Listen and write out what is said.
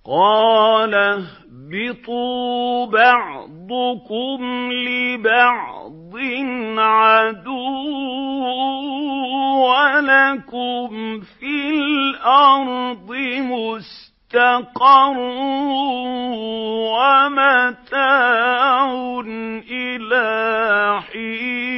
قَالَ اهْبِطُوا بَعْضُكُمْ لِبَعْضٍ عَدُوٌّ وَلَكُمْ فِي الْأَرْضِ مُسْتَقَرٌّ وَمَتَاعٌ إِلَىٰ حِينٍ